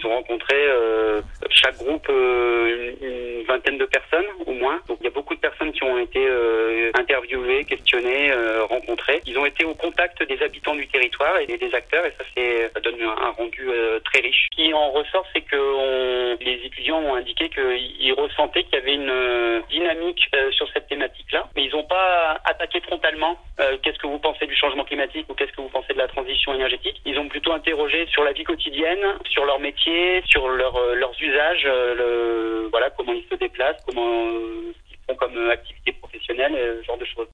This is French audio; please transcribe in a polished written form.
ont rencontré chaque groupe une vingtaine de personnes au moins. Donc il y a beaucoup de personnes qui ont été interviewées, questionnées, rencontrées. Ils ont été au contact des habitants du territoire et des acteurs, et ça donne un rendu très riche. Ce qui en ressort, c'est que les étudiants ont indiqué qu'ils ressentaient qu'il y avait une dynamique sur cette thématique-là, mais ils n'ont pas attaqué frontalement qu'est-ce que vous pensez du changement climatique ou qu'est-ce que vous pensez de la transition énergétique. Ils ont plutôt interrogé sur la vie quotidienne, sur leur métier, sur leurs usages, comment ils se déplacent, ce qu'ils font comme activité professionnelle, ce genre de choses.